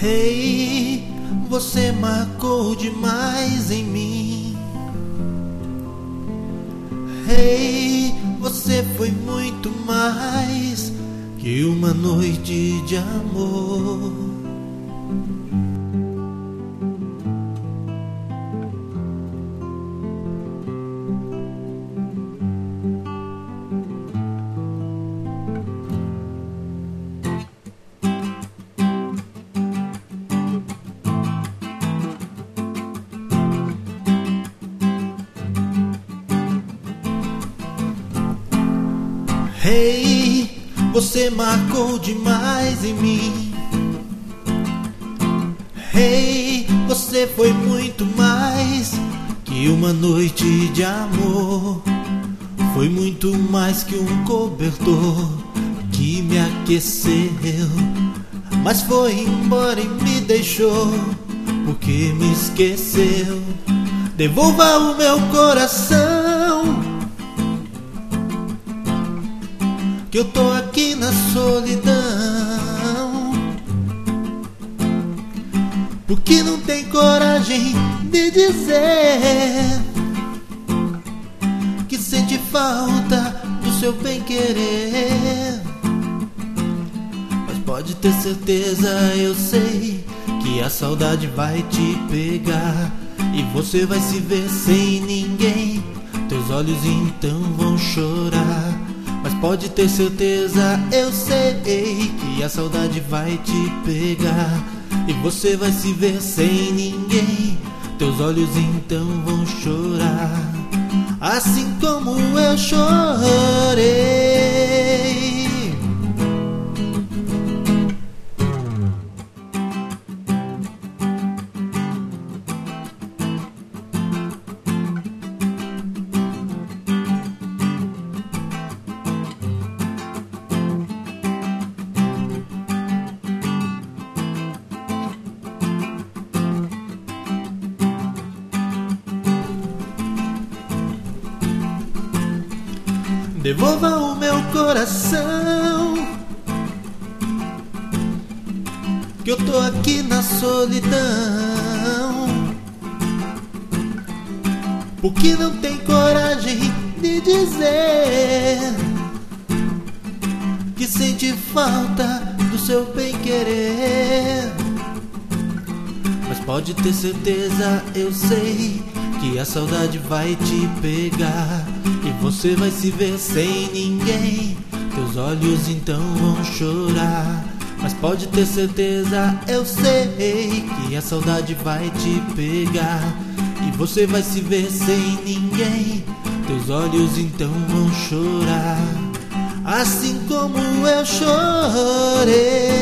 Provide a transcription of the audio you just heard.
Hey, você marcou demais em mim. Hey, você foi muito mais que uma noite de amor. Hey, você marcou demais em mim. Hey, você foi muito mais que uma noite de amor. Foi muito mais que um cobertor que me aqueceu, mas foi embora e me deixou porque me esqueceu. Devolva o meu coração, que eu tô aqui na solidão, porque não tem coragem de dizer que sente falta do seu bem-querer. Mas pode ter certeza, eu sei que a saudade vai te pegar e você vai se ver sem ninguém. Teus olhos então vão chorar. Mas pode ter certeza, eu sei que a saudade vai te pegar e você vai se ver sem ninguém. Teus olhos então vão chorar, assim como eu chorei. Devolva o meu coração, que eu tô aqui na solidão, porque não tem coragem de dizer que sente falta do seu bem-querer. Mas pode ter certeza, eu sei que a saudade vai te pegar e você vai se ver sem ninguém. Teus olhos então vão chorar. Mas pode ter certeza, eu sei que a saudade vai te pegar e você vai se ver sem ninguém. Teus olhos então vão chorar, assim como eu chorei.